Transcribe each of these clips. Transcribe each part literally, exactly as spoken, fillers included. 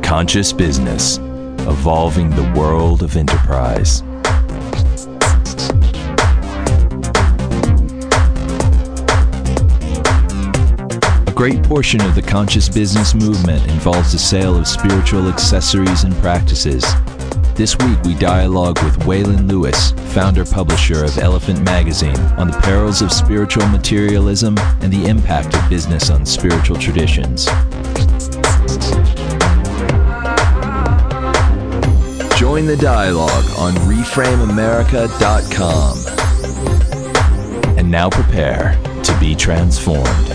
Conscious Business, evolving the world of enterprise. A great portion of the conscious business movement involves the sale of spiritual accessories and practices. This week we dialogue with Waylon Lewis, founder-publisher of Elephant Magazine, on the perils of spiritual materialism and the impact of business on spiritual traditions. Join the dialogue on reframe america dot com. And now prepare to be transformed.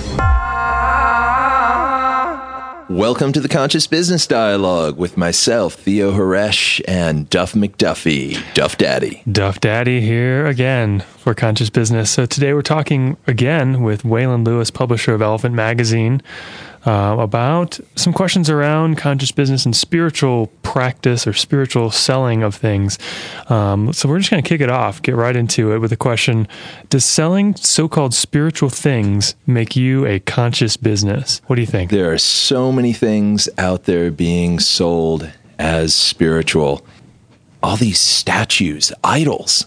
Welcome to the Conscious Business Dialogue with myself, Theo Haresh, and Duff McDuffie, Duff Daddy. Duff Daddy here again for Conscious Business. So today we're talking again with Waylon Lewis, publisher of Elephant Magazine, uh, about some questions around conscious business and spiritual practice or spiritual selling of things. Um, so we're just going to kick it off, get right into it with a question. Does selling so-called spiritual things make you a conscious business? What do you think? There are so many things out there being sold as spiritual. All these statues, idols,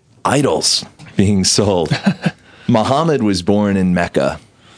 idols being sold. Muhammad was born in Mecca,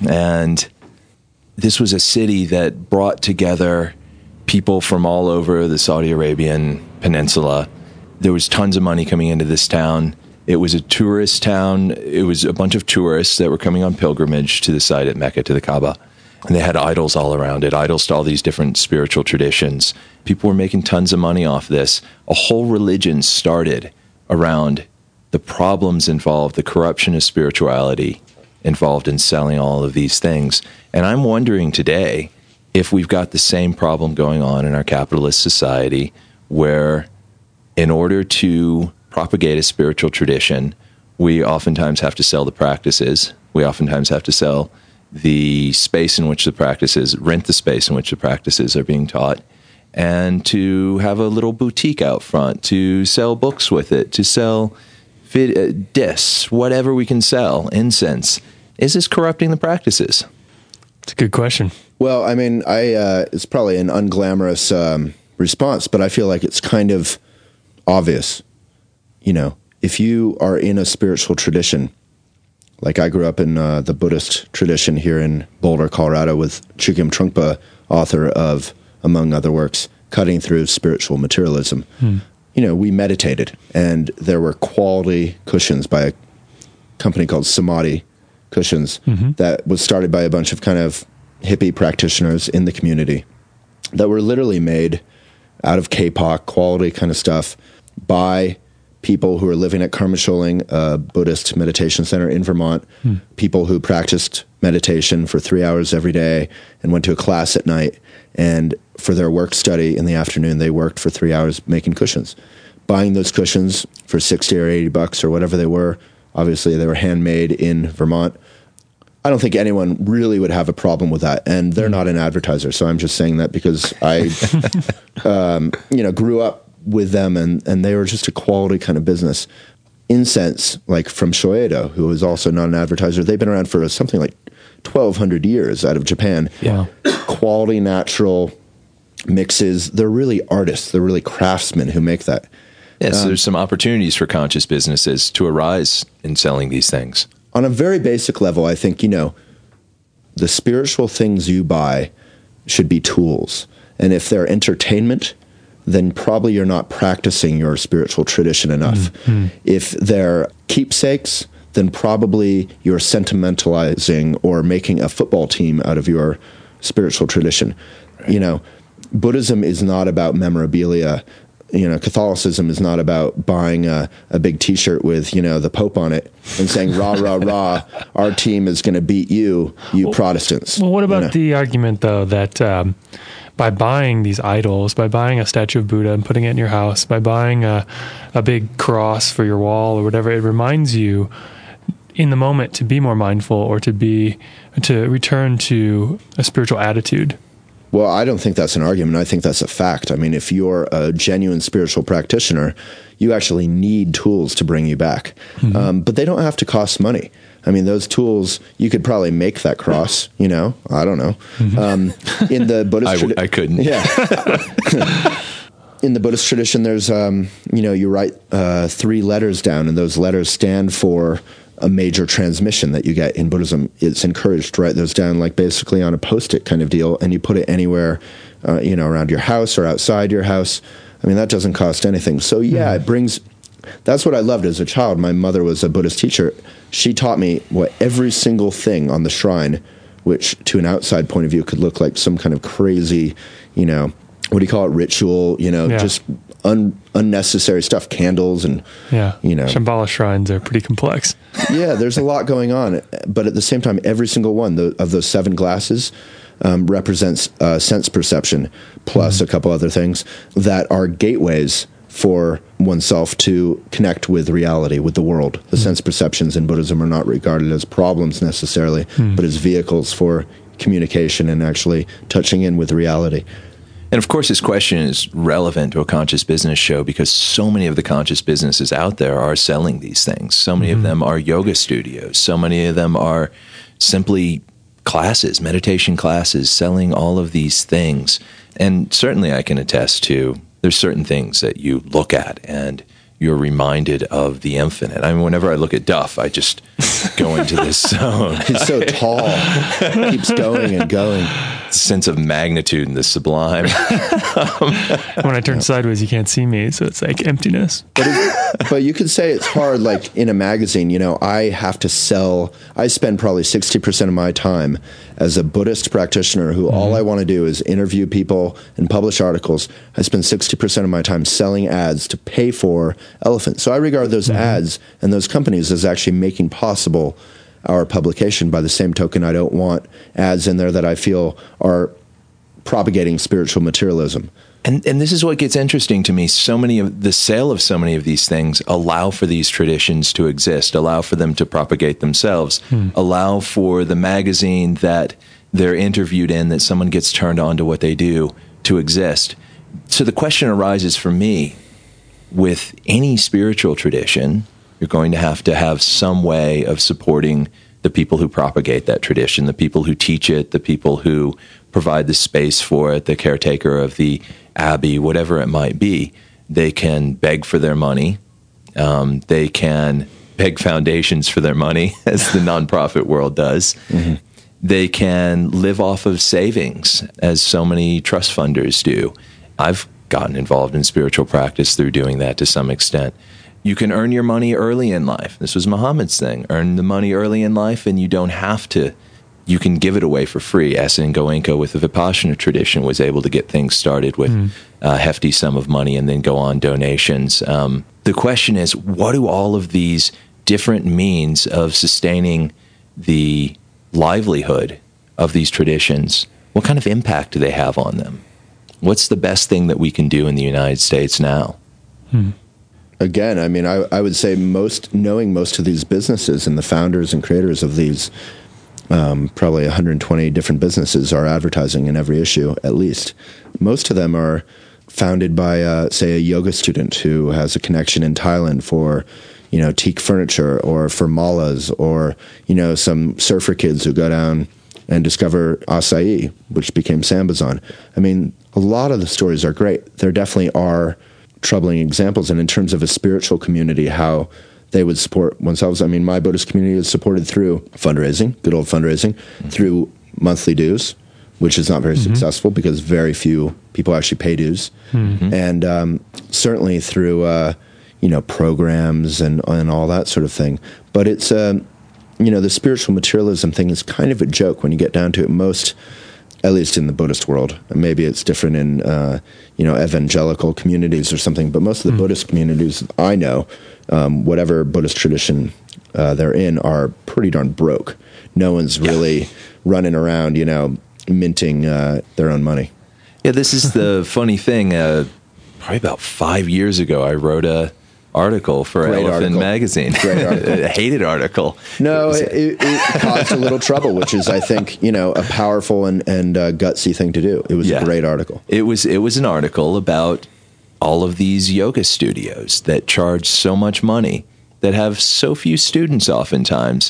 and this was a city that brought together people from all over the Saudi Arabian peninsula. There was tons of money coming into this town. It was a tourist town. It was a bunch of tourists that were coming on pilgrimage to the site at Mecca, to the Kaaba. And they had idols all around it, idols to all these different spiritual traditions. People were making tons of money off this. A whole religion started around the problems involved, the corruption of spirituality involved in selling all of these things. And I'm wondering today if we've got the same problem going on in our capitalist society, where in order to propagate a spiritual tradition, we oftentimes have to sell the practices. We oftentimes have to sell the space in which the practices, rent the space in which the practices are being taught, and to have a little boutique out front, to sell books with it, to sell vid- uh, discs, whatever we can sell, incense. Is this corrupting the practices? It's a good question. Well, I mean, I uh, it's probably an unglamorous um, response, but I feel like it's kind of obvious. You know, if you are in a spiritual tradition, like I grew up in uh, the Buddhist tradition here in Boulder, Colorado, with Chogyam Trungpa, author of, among other works, Cutting Through Spiritual Materialism. Hmm. You know, we meditated, and there were quality cushions by a company called Samadhi Cushions mm-hmm. that was started by a bunch of kind of hippie practitioners in the community that were literally made out of K-pop, quality kind of stuff, by people who are living at Karma Sholing, a Buddhist meditation center in Vermont, hmm. people who practiced meditation for three hours every day and went to a class at night. And for their work study in the afternoon, they worked for three hours making cushions. Buying those cushions for sixty or eighty bucks or whatever they were. Obviously, they were handmade in Vermont. I don't think anyone really would have a problem with that. And they're not an advertiser, so I'm just saying that because I um, you know, grew up with them, and, and they were just a quality kind of business. Incense, like from Shoedo, who is also not an advertiser, they've been around for something like twelve hundred years out of Japan. Yeah. Quality, natural mixes. They're really artists. They're really craftsmen who make that. Yes, yeah, so um, there's some opportunities for conscious businesses to arise in selling these things. On a very basic level, I think, you know, the spiritual things you buy should be tools. And if they're entertainment, then probably you're not practicing your spiritual tradition enough. Mm-hmm. If they're keepsakes, then probably you're sentimentalizing or making a football team out of your spiritual tradition. Right. You know, Buddhism is not about memorabilia. You know, Catholicism is not about buying a, a big T-shirt with, you know, the Pope on it and saying, rah, rah, rah, our team is going to beat you, you well, Protestants. Well, what about you know? the argument, though, that um, by buying these idols, by buying a statue of Buddha and putting it in your house, by buying a, a big cross for your wall or whatever, it reminds you in the moment to be more mindful or to be to return to a spiritual attitude? Well, I don't think that's an argument. I think that's a fact. I mean, if you're a genuine spiritual practitioner, you actually need tools to bring you back. Mm-hmm. Um, but they don't have to cost money. I mean, those tools, you could probably make that cross, you know, I don't know. Mm-hmm. Um, in the Buddhist I, tradition. I couldn't. Yeah. In the Buddhist tradition, there's, um, you know, you write uh, three letters down, and those letters stand for a major transmission that you get in Buddhism. It's encouraged to write those down, like basically on a Post-it kind of deal, and you put it anywhere, uh, you know, around your house or outside your house. I mean, that doesn't cost anything. So, yeah, mm. it brings... That's what I loved as a child. My mother was a Buddhist teacher. She taught me what every single thing on the shrine, which to an outside point of view could look like some kind of crazy, you know, what do you call it, ritual, you know, yeah. just un, unnecessary stuff, candles and, yeah. you know. Shambhala shrines are pretty complex. Yeah, there's a lot going on. But at the same time, every single one of those seven glasses um, represents uh, sense perception, plus mm-hmm. a couple other things that are gateways for oneself to connect with reality, with the world. The mm. sense perceptions in Buddhism are not regarded as problems necessarily, mm. but as vehicles for communication and actually touching in with reality. And of course, this question is relevant to a conscious business show because so many of the conscious businesses out there are selling these things. So many mm. of them are yoga studios. So many of them are simply classes, meditation classes, selling all of these things. And certainly I can attest to there's certain things that you look at and you're reminded of the infinite. I mean, whenever I look at Duff, I just go into this zone. He's so tall. Keeps going and going. Sense of magnitude and the sublime. um, when I turn yeah. sideways, you can't see me, so it's like emptiness. But, it, but you could say it's hard, like in a magazine, you know, I have to sell, I spend probably sixty percent of my time as a Buddhist practitioner who mm-hmm. all I want to do is interview people and publish articles. I spend sixty percent of my time selling ads to pay for Elephant. So I regard those mm-hmm. ads and those companies as actually making possible our publication. By the same token, I don't want ads in there that I feel are propagating spiritual materialism. And and this is what gets interesting to me. So many of the sale of so many of these things allow for these traditions to exist, allow for them to propagate themselves, hmm. allow for the magazine that they're interviewed in, that someone gets turned on to what they do, to exist. So the question arises for me, with any spiritual tradition, you're going to have to have some way of supporting the people who propagate that tradition, the people who teach it, the people who provide the space for it, the caretaker of the abbey, whatever it might be. They can beg for their money. Um, they can beg foundations for their money, as the nonprofit world does. Mm-hmm. They can live off of savings, as so many trust funders do. I've gotten involved in spiritual practice through doing that to some extent. You can earn your money early in life. This was Muhammad's thing. Earn the money early in life, and you don't have to. You can give it away for free. Asen Goenka with the Vipassana tradition was able to get things started with mm. a hefty sum of money and then go on donations. Um, the question is, what do all of these different means of sustaining the livelihood of these traditions, what kind of impact do they have on them? What's the best thing that we can do in the United States now? Hmm. Again, I mean, I, I would say most knowing most of these businesses and the founders and creators of these, um, probably one hundred twenty different businesses are advertising in every issue, at least. Most of them are founded by, uh, say, a yoga student who has a connection in Thailand for, you know, teak furniture or for malas, or, you know, some surfer kids who go down and discover acai, which became Sambazon. I mean, a lot of the stories are great. There definitely are troubling examples. And in terms of a spiritual community, how they would support themselves. I mean, my Buddhist community is supported through fundraising, good old fundraising, mm-hmm. through monthly dues, which is not very mm-hmm. successful because very few people actually pay dues. Mm-hmm. And um, certainly through, uh, you know, programs and, and all that sort of thing. But it's, uh, you know, the spiritual materialism thing is kind of a joke when you get down to it. Most, at least in the Buddhist world, maybe it's different in, uh, you know, evangelical communities or something, but most of the mm. Buddhist communities I know, um, whatever Buddhist tradition uh, they're in, are pretty darn broke. No one's really yeah. running around, you know, minting uh, their own money. Yeah, this is the funny thing. Uh, probably about five years ago, I wrote a article for Great Elephant article. Magazine. Great article. A hated article. No, it, it, it caused a little trouble, which is, I think, you know, a powerful and, and uh, gutsy thing to do. It was yeah. a great article. It was it was an article about all of these yoga studios that charge so much money, that have so few students oftentimes,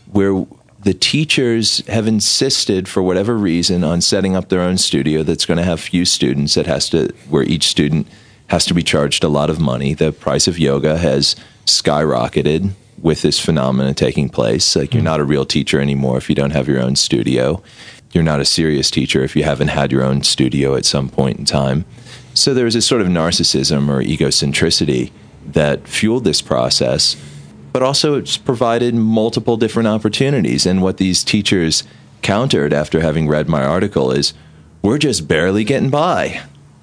where the teachers have insisted, for whatever reason, on setting up their own studio that's going to have few students, that has to, where each student has to be charged a lot of money. The price of yoga has skyrocketed with this phenomenon taking place. Like, you're not a real teacher anymore if you don't have your own studio. You're not a serious teacher if you haven't had your own studio at some point in time. So there was this sort of narcissism or egocentricity that fueled this process, but also it's provided multiple different opportunities. And what these teachers countered after having read my article is, we're just barely getting by.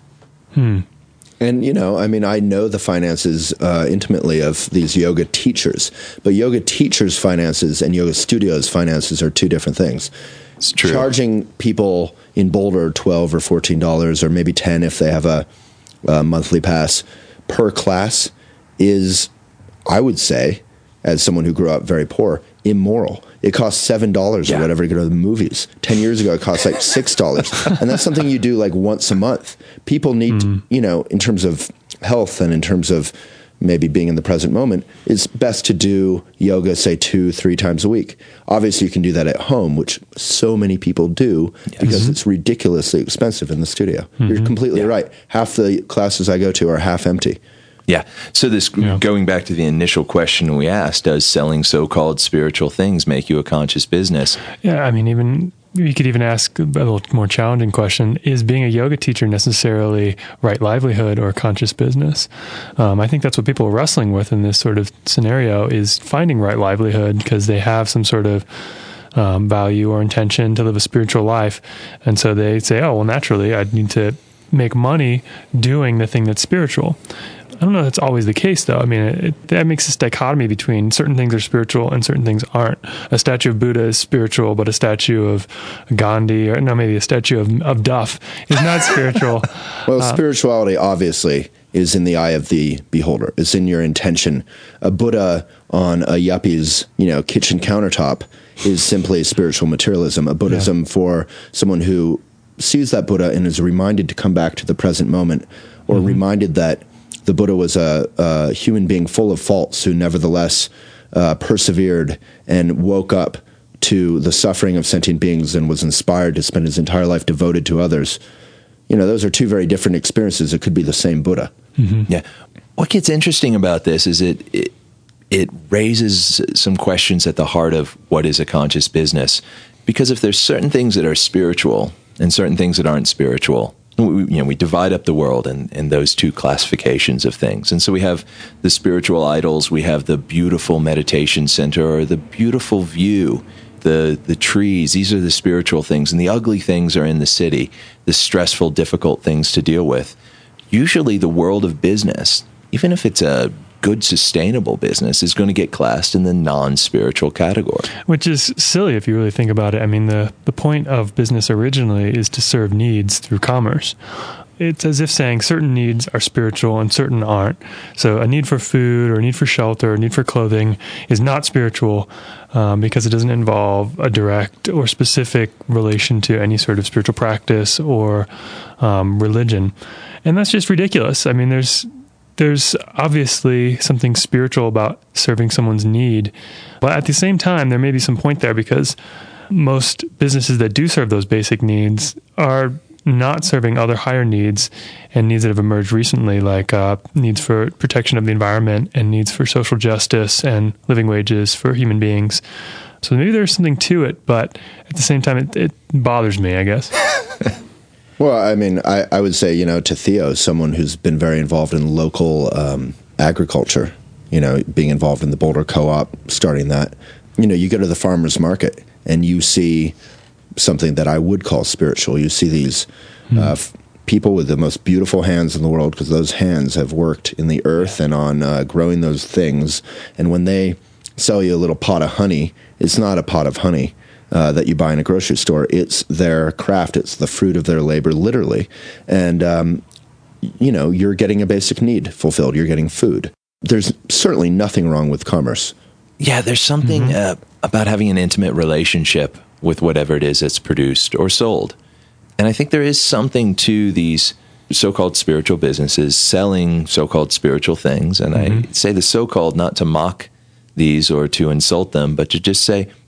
Hmm. And, you know, I mean, I know the finances uh, intimately of these yoga teachers, but yoga teachers' finances and yoga studios' finances are two different things. It's true. Charging people in Boulder twelve or fourteen dollars, or maybe ten if they have a, a monthly pass per class is, I would say, as someone who grew up very poor, immoral. It costs seven dollars yeah. or whatever to go to the movies. Ten years ago, it cost like six dollars. And that's something you do like once a month. People need, mm. to, you know, in terms of health and in terms of maybe being in the present moment, it's best to do yoga, say, two, three times a week. Obviously, you can do that at home, which so many people do yes. because mm-hmm. it's ridiculously expensive in the studio. Mm-hmm. You're completely yeah. right. Half the classes I go to are half empty. Yeah. So this yeah. going back to the initial question we asked, does selling so-called spiritual things make you a conscious business? Yeah. I mean, even you could even ask a little more challenging question: is being a yoga teacher necessarily right livelihood or conscious business? Um, I think that's what people are wrestling with in this sort of scenario, is finding right livelihood because they have some sort of um, value or intention to live a spiritual life, and so they say, "Oh, well, naturally, I need to make money doing the thing that's spiritual." I don't know if that's always the case, though. I mean, it, it, that makes this dichotomy between certain things are spiritual and certain things aren't. A statue of Buddha is spiritual, but a statue of Gandhi, or no, maybe a statue of, of Duff is not spiritual. Well, uh, spirituality, obviously, is in the eye of the beholder. It's in your intention. A Buddha on a yuppie's, you know, kitchen countertop is simply spiritual materialism. A Buddhism yeah. for someone who sees that Buddha and is reminded to come back to the present moment, or mm-hmm. reminded that the Buddha was a, a human being full of faults who nevertheless uh, persevered and woke up to the suffering of sentient beings and was inspired to spend his entire life devoted to others. You know, those are two very different experiences. It could be the same Buddha. Mm-hmm. Yeah. What gets interesting about this is it, it it raises some questions at the heart of what is a conscious business. Because if there's certain things that are spiritual and certain things that aren't spiritual, We, you know, we divide up the world in, in those two classifications of things. And so we have the spiritual idols, we have the beautiful meditation center, or the beautiful view, the the trees. These are the spiritual things. And the ugly things are in the city, the stressful, difficult things to deal with. Usually the world of business, even if it's a good, sustainable business, is going to get classed in the non-spiritual category. Which is silly if you really think about it. I mean, the, the point of business originally is to serve needs through commerce. It's as if saying certain needs are spiritual and certain aren't. So a need for food or a need for shelter, a need for clothing is not spiritual um, because it doesn't involve a direct or specific relation to any sort of spiritual practice or um, religion. And that's just ridiculous. I mean, there's There's obviously something spiritual about serving someone's need, but at the same time, there may be some point there, because most businesses that do serve those basic needs are not serving other higher needs and needs that have emerged recently, like uh, needs for protection of the environment and needs for social justice and living wages for human beings. So maybe there's something to it, but at the same time, it, it bothers me, I guess. Well, I mean, I, I would say, you know, to Theo, someone who's been very involved in local um, agriculture, you know, being involved in the Boulder Co-op, starting that, you know, you go to the farmer's market and you see something that I would call spiritual. You see these mm. uh, f- people with the most beautiful hands in the world, because those hands have worked in the earth and on uh, growing those things. And when they sell you a little pot of honey, it's not a pot of honey Uh, that you buy in a grocery store. It's their craft. It's the fruit of their labor, literally. And, um, you know, you're getting a basic need fulfilled. You're getting food. There's certainly nothing wrong with commerce. Yeah, there's something mm-hmm. uh, about having an intimate relationship with whatever it is that's produced or sold. And I think there is something to these so-called spiritual businesses selling so-called spiritual things. And mm-hmm. I say the so-called not to mock these or to insult them, but to just say,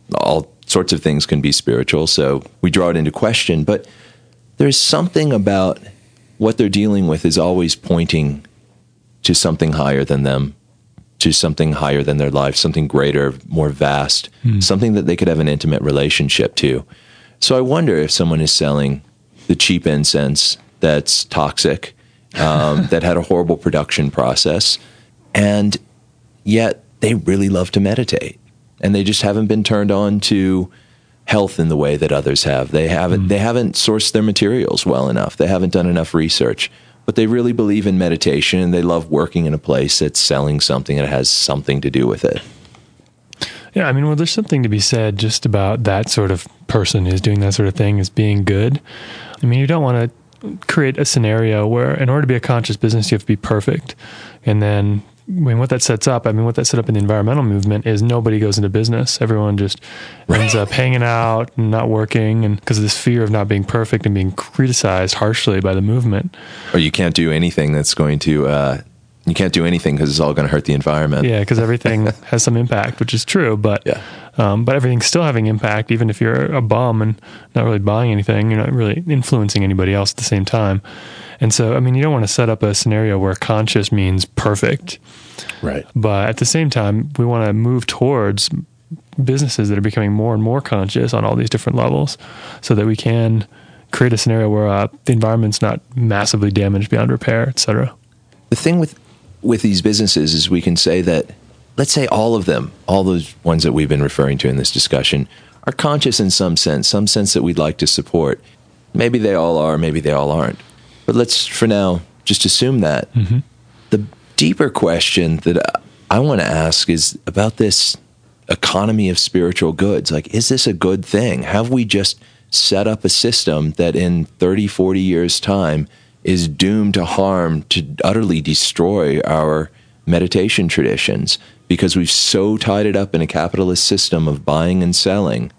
all sorts of things can be spiritual, so we draw it into question. But there's something about what they're dealing with is always pointing to something higher than them, to something higher than their life, something greater, more vast, mm. something that they could have an intimate relationship to. So I wonder if someone is selling the cheap incense that's toxic, um, that had a horrible production process, and yet they really love to meditate. And they just haven't been turned on to health in the way that others have. They haven't mm. they haven't sourced their materials well enough. They haven't done enough research. But they really believe in meditation, and they love working in a place that's selling something that has something to do with it. Yeah, I mean, well, there's something to be said just about that sort of person who's doing that sort of thing as being good. I mean, you don't want to create a scenario where in order to be a conscious business, you have to be perfect. And then I mean, what that sets up, I mean, what that set up in the environmental movement is nobody goes into business. Everyone just right. ends up hanging out and not working, and because of this fear of not being perfect and being criticized harshly by the movement. Or you can't do anything that's going to, uh, you can't do anything because it's all going to hurt the environment. Yeah, because everything has some impact, which is true, but yeah. um, but everything's still having impact, even if you're a bum and not really buying anything, you're not really influencing anybody else at the same time. And so, I mean, you don't want to set up a scenario where conscious means perfect. Right. But at the same time, we want to move towards businesses that are becoming more and more conscious on all these different levels so that we can create a scenario where uh, the environment's not massively damaged beyond repair, et cetera. The thing with, with these businesses is we can say that, let's say all of them, all those ones that we've been referring to in this discussion, are conscious in some sense, some sense that we'd like to support. Maybe they all are, maybe they all aren't. But let's, for now, just assume that. Mm-hmm. The deeper question that I want to ask is about this economy of spiritual goods. Like, is this a good thing? Have we just set up a system that in thirty, forty years' time is doomed to harm, to utterly destroy our meditation traditions because we've so tied it up in a capitalist system of buying and selling,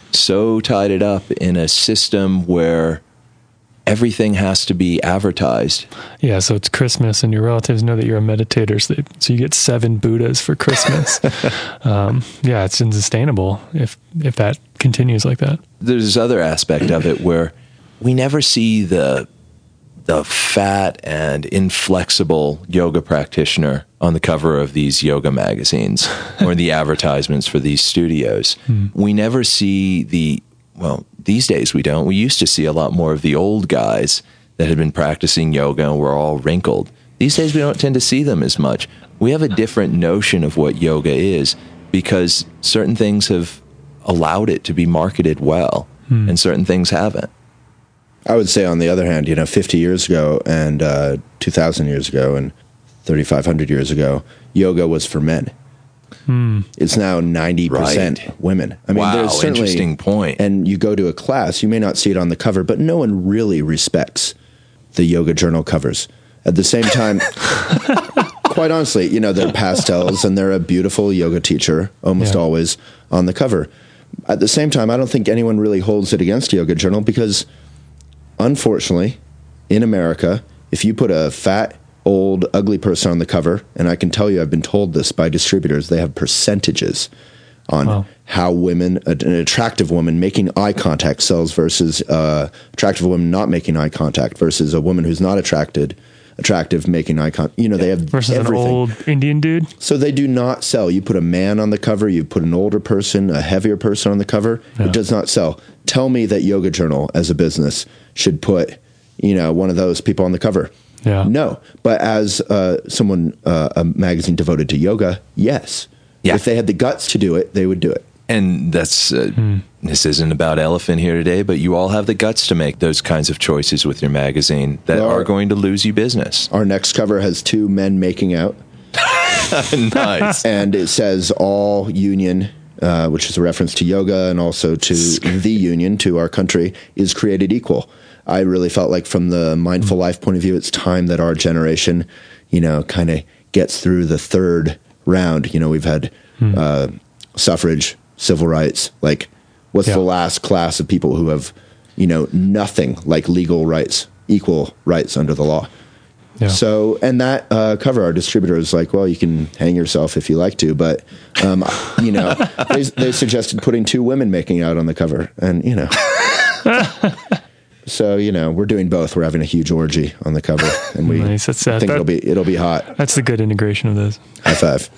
so tied it up in a system where everything has to be advertised. Yeah, so it's Christmas and your relatives know that you're a meditator, so, they, so you get seven Buddhas for Christmas. um, yeah, it's unsustainable if if that continues like that. There's this other aspect of it where we never see the the fat and inflexible yoga practitioner on the cover of these yoga magazines or the advertisements for these studios. Hmm. We never see the, well, these days we don't. We used to see a lot more of the old guys that had been practicing yoga and were all wrinkled. These days we don't tend to see them as much. We have a different notion of what yoga is because certain things have allowed it to be marketed well hmm. and certain things haven't. I would say, on the other hand, you know, fifty years ago and uh, two thousand years ago and thirty-five hundred years ago, yoga was for men. Hmm. It's now ninety percent right. women. I mean, wow, there's certainly, interesting point. And you go to a class, you may not see it on the cover, but no one really respects the yoga journal covers. At the same time, quite honestly, you know, they're pastels and they're a beautiful yoga teacher almost yeah. always on the cover. At the same time, I don't think anyone really holds it against Yoga Journal because, unfortunately, in America, if you put a fat, old, ugly person on the cover, and I can tell you I've been told this by distributors, they have percentages on wow. how women, an attractive woman making eye contact sells versus uh, attractive woman not making eye contact versus a woman who's not attracted, attractive making eye contact. You know, they have versus everything. An old Indian dude. So they do not sell. You put a man on the cover, you put an older person, a heavier person on the cover, yeah. it does not sell. Tell me that Yoga Journal as a business should put, you know, one of those people on the cover. Yeah. No. But as uh, someone, uh, a magazine devoted to yoga, yes. Yeah. If they had the guts to do it, they would do it. And that's, uh, hmm. this isn't about Elephant here today, but you all have the guts to make those kinds of choices with your magazine that well, are going to lose you business. Our next cover has two men making out. Nice. And it says all union, uh, which is a reference to yoga and also to the union, to our country, is created equal. I really felt like from the mindful life point of view, it's time that our generation, you know, kind of gets through the third round. You know, we've had hmm. uh, suffrage, civil rights. Like, what's yeah. the last class of people who have, you know, nothing like legal rights, equal rights under the law? Yeah. So, and that uh, cover, our distributor is like, well, you can hang yourself if you like to, but, um, you know, they, they suggested putting two women making out on the cover, and, you know. So, you know, we're doing both. We're having a huge orgy on the cover, and we Nice. That's, uh, think that- it'll be it'll be hot. That's the good integration of those. High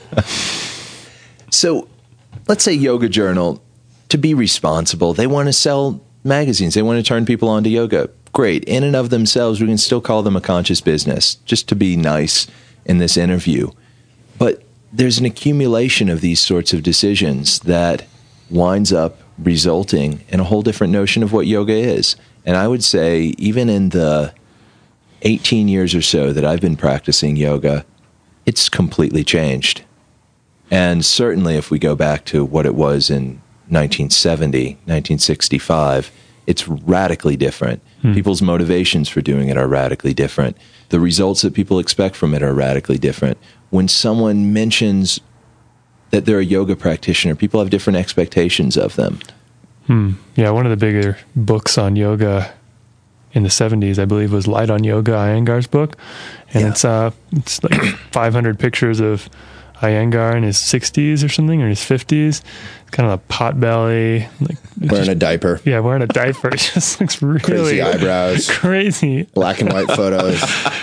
five. So let's say Yoga Journal, to be responsible, they want to sell magazines. They want to turn people on to yoga. Great. In and of themselves, we can still call them a conscious business, just to be nice in this interview. But there's an accumulation of these sorts of decisions that winds up resulting in a whole different notion of what yoga is. And I would say even in the eighteen years or so that I've been practicing yoga, it's completely changed. And certainly if we go back to what it was in nineteen seventy, nineteen sixty-five, it's radically different. Hmm. People's motivations for doing it are radically different. The results that people expect from it are radically different. When someone mentions that they're a yoga practitioner, people have different expectations of them. Hmm. Yeah, one of the bigger books on yoga in the seventies, I believe, was Light on Yoga, Iyengar's book. And Yeah. it's uh, it's like five hundred pictures of Iyengar in his sixties or something, or his fifties. Kind of a pot belly. Like, Wearing just, a diaper. Yeah, wearing a diaper. It just looks really Crazy eyebrows. crazy. Black and white photos.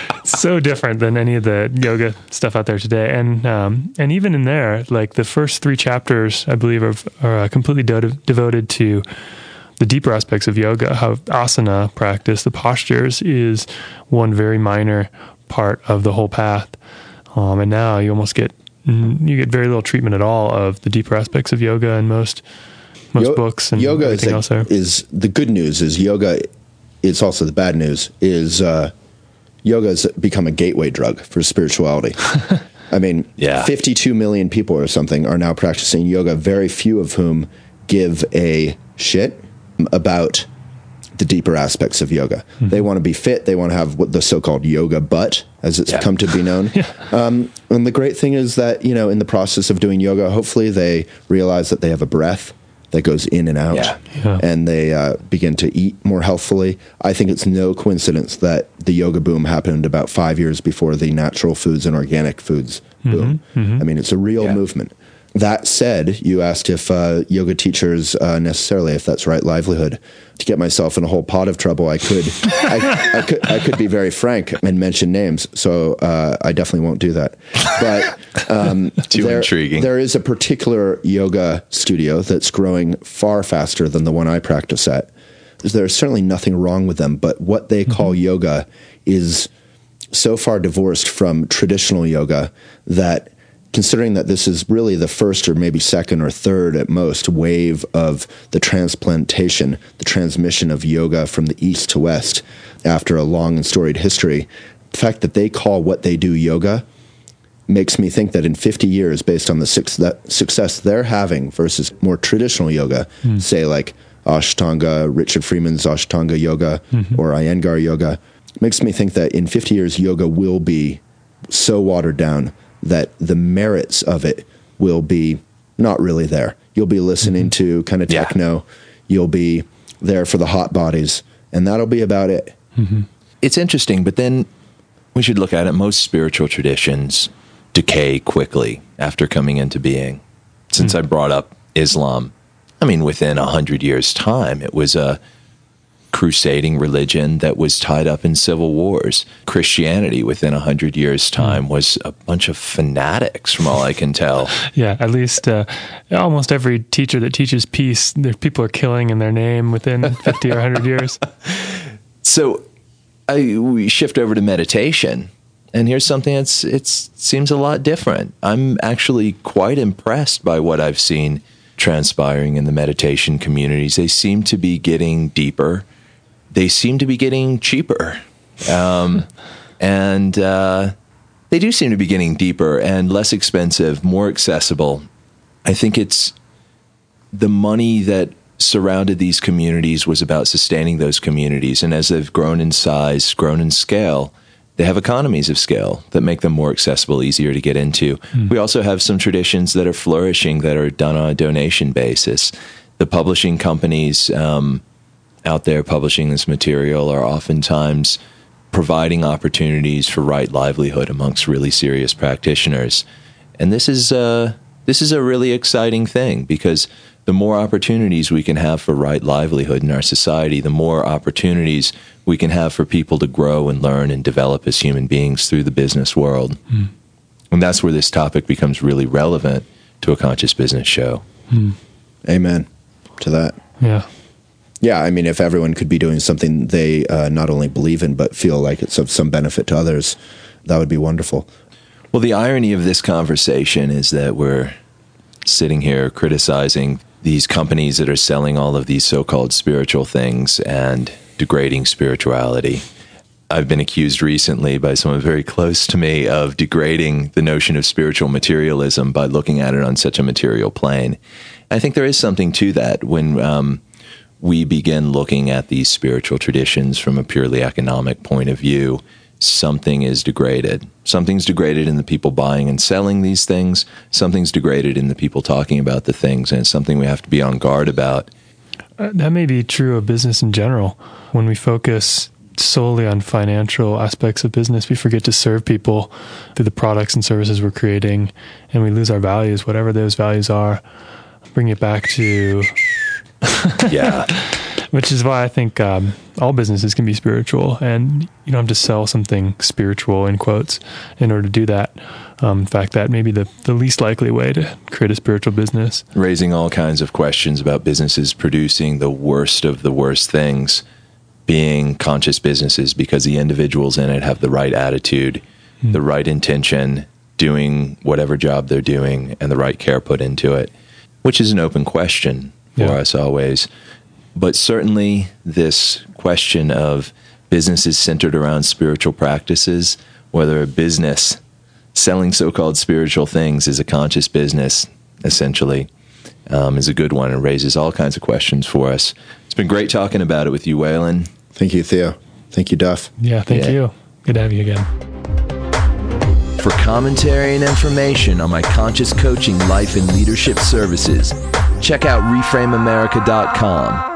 So different than any of the yoga stuff out there today. And um, and even in there, like the first three chapters, I believe, are, are uh, completely do- devoted to the deeper aspects of yoga, how asana practice, the postures, is one very minor part of the whole path. Um, and now you almost get you get very little treatment at all of the deeper aspects of yoga in most most Yo- books and yoga is, everything like, else there. is the good news is yoga. It's also the bad news is uh, yoga has become a gateway drug for spirituality. I mean, Yeah. fifty-two million people or something are now practicing yoga. Very few of whom give a shit about the deeper aspects of yoga. Mm-hmm. They want to be fit. They want to have what the so-called yoga butt, as it's Yeah. come to be known. Yeah. Um, and the great thing is that, you know, in the process of doing yoga, hopefully they realize that they have a breath that goes in and out, Yeah. Yeah. and they uh, begin to eat more healthfully. I think it's no coincidence that the yoga boom happened about five years before the natural foods and organic foods boom. mm-hmm. I mean, it's a real Yeah. movement. That said, you asked if uh, yoga teachers uh, necessarily, if that's right livelihood. To get myself in a whole pot of trouble, I could, I, I could, I could be very frank and mention names. So uh, I definitely won't do that. But um, Too there, intriguing. There is a particular yoga studio that's growing far faster than the one I practice at. There's certainly nothing wrong with them, but what they call mm-hmm. yoga is so far divorced from traditional yoga that, considering that this is really the first or maybe second or third at most wave of the transplantation, the transmission of yoga from the east to west after a long and storied history, the fact that they call what they do yoga makes me think that in fifty years, based on the success they're having versus more traditional yoga, mm. say like Ashtanga, Richard Freeman's Ashtanga yoga, mm-hmm. or Iyengar yoga, makes me think that in fifty years, yoga will be so watered down that the merits of it will be not really there. You'll be listening mm-hmm. to kind of techno. Yeah. You'll be there for the hot bodies, and that'll be about it. Mm-hmm. It's interesting, but then we should look at it. Most spiritual traditions decay quickly after coming into being. Since mm-hmm. I brought up Islam, I mean, within a hundred years' time, it was a crusading religion that was tied up in civil wars. Christianity, within a hundred years' time, was a bunch of fanatics, from all I can tell. Yeah, at least uh, almost every teacher that teaches peace, there people are killing in their name within fifty or a hundred years. So I, we shift over to meditation, and here's something that's it seems a lot different. I'm actually quite impressed by what I've seen transpiring in the meditation communities. They seem to be getting deeper. They seem to be getting cheaper. Um, and uh, they do seem to be getting deeper and less expensive, more accessible. I think it's the money that surrounded these communities was about sustaining those communities. And as they've grown in size, grown in scale, they have economies of scale that make them more accessible, easier to get into. Mm. We also have some traditions that are flourishing that are done on a donation basis. The publishing companies um, out there publishing this material are oftentimes providing opportunities for right livelihood amongst really serious practitioners. And this is uh, this is a really exciting thing, because the more opportunities we can have for right livelihood in our society, the more opportunities we can have for people to grow and learn and develop as human beings through the business world. Mm. And that's where this topic becomes really relevant to a conscious business show. Mm. Amen to that. Yeah. Yeah, I mean, if everyone could be doing something they uh, not only believe in, but feel like it's of some benefit to others, that would be wonderful. Well, the irony of this conversation is that we're sitting here criticizing these companies that are selling all of these so-called spiritual things and degrading spirituality. I've been accused recently by someone very close to me of degrading the notion of spiritual materialism by looking at it on such a material plane. I think there is something to that when um, we begin looking at these spiritual traditions from a purely economic point of view. Something is degraded. Something's degraded in the people buying and selling these things. Something's degraded in the people talking about the things, and it's something we have to be on guard about. Uh, that may be true of business in general. When we focus solely on financial aspects of business, we forget to serve people through the products and services we're creating, and we lose our values, whatever those values are. Bring it back to... Yeah. Which is why I think um, all businesses can be spiritual, and you don't have to sell something spiritual, in quotes, in order to do that. Um, in fact, that may be the, the least likely way to create a spiritual business. Raising all kinds of questions about businesses producing the worst of the worst things, being conscious businesses because the individuals in it have the right attitude, mm. the right intention, doing whatever job they're doing, and the right care put into it, which is an open question for yeah. us always. But certainly this question of businesses centered around spiritual practices, whether a business selling so-called spiritual things is a conscious business, essentially, um, is a good one and raises all kinds of questions for us. It's been great talking about it with you, Waylon. Thank you, Theo. Thank you, Duff. Yeah, thank yeah. you. Good to have you again. For commentary and information on my conscious coaching, life, and leadership services, check out reframe america dot com.